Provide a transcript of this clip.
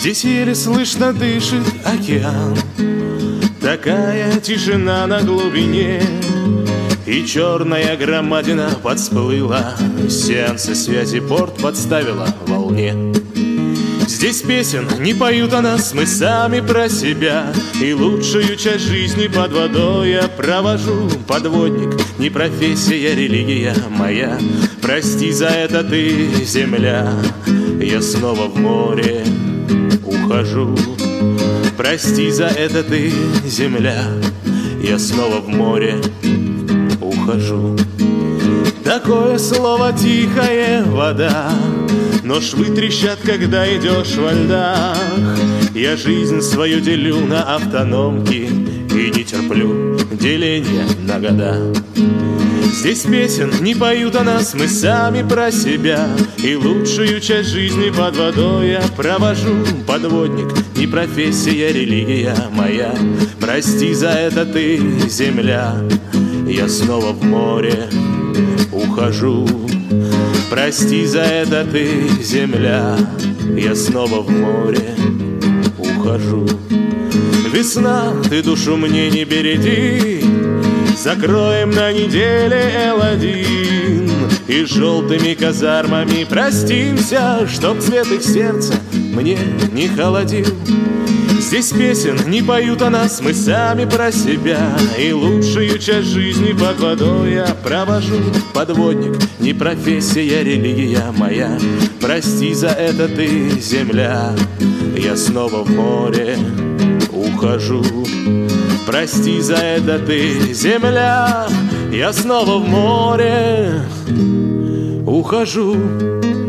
Здесь еле слышно дышит океан, такая тишина на глубине, и черная громадина подсплыла, сеансы связи порт подставила волне. Здесь песен не поют о нас, мы сами про себя, и лучшую часть жизни под водой я провожу. Подводник, не профессия, религия моя. Прости за это ты, земля, я снова в море ухожу. Прости за это ты, земля, я снова в море ухожу. Такое слово тихая вода, но швы трещат, когда идешь во льдах. Я жизнь свою делю на автономки и не терплю деления на года. Здесь песен не поют о нас, мы сами про себя, и лучшую часть жизни под водой я провожу. Подводник, не профессия, религия моя. Прости за это ты, земля, я снова в море ухожу. Прости за это ты, земля, я снова в море ухожу. Весна, ты душу мне не береги, закроем на неделе L1 и желтыми казармами простимся, чтоб цвет их сердца мне не холодил. Здесь песен не поют о нас, мы сами про себя, и лучшую часть жизни под водой я провожу. Подводник, не профессия, религия моя. Прости за это ты, земля, я снова в море ухожу. Прости за это ты, земля, я снова в море ухожу.